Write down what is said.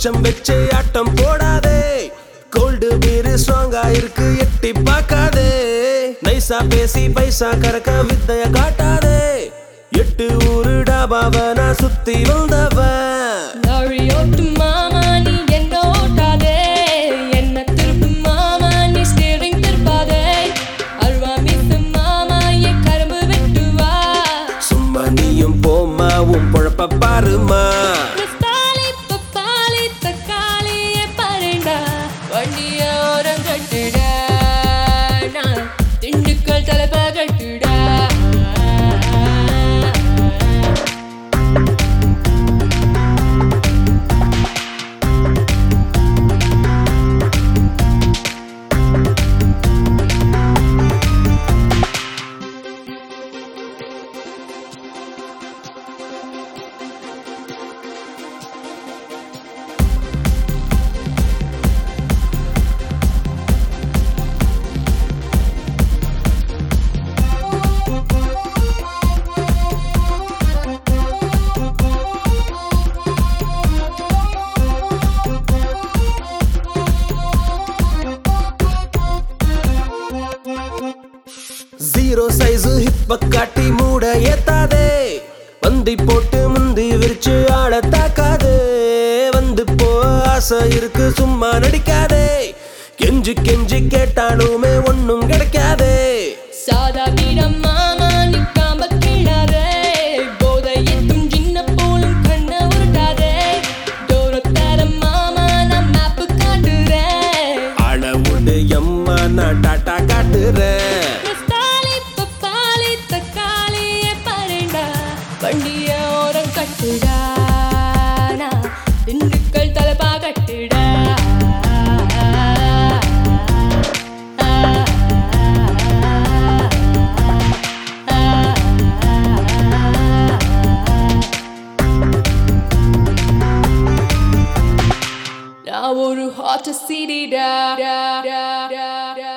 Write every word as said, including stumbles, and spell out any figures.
மிச்சம் வச்சு ஆட்டம் போடாதே கோல்டு பீர் ஸ்ட்ராங்கா இருக்கு எட்டி பார்க்காதே நைசா பேசி பைசா கறக்க வித்தைய காட்டாதே எட்டு ஊரு டாபாவ நான் சுத்தி வந்தவன் லாரியோட்டு மாமா நீ என்ன ஓட்டாதே என்ன திருப்பு மாமா நீ ஸ்டீரிங் திருப்பாதே அல்வா மிஸ் மாமா என் கரும்பு வெட்டுவா சும்மா நீயும் போமா உன் பொழப்ப பாருமா ரஸ்தாலி பப்பாளி தக்காளி பாருடா வண்டிய ஓரம் கட்டுடா நான் திண்டுக்கல் தலைப்ப கட்டுடா ஜீரோ சைஸ் ஹிப்ப காட்டி மூட ஏத்தாதே வந்தி போட்டு முந்தி விரிச்சு ஆட தாக்காதே வந்து போ ஆசை இருக்கு சும்மா நடிக்காதே கெஞ்சி கெஞ்சி கேட்டானுமே ஒன்னும் கிடைக்காதே சாதா வீடம் மாமா நிக்காம கீழாதே போதை எத்தும் சின்ன போலும் கண்ண உருட்டாதே டோரத்தார மாமா நான் மேப்பு காட்டுறேன் அளவுடு எம்மா நான் டாட்டா காட்டுறேன் ரஸ்தாலி பப்பாளி தக்காளி பாருடா வண்டிய ஓரம் கட்டுடா நான் திண்டுக்கல் தலைப்பா கட்டுடா நான் ஒரு ஹாட் சிடி டா டா டா டா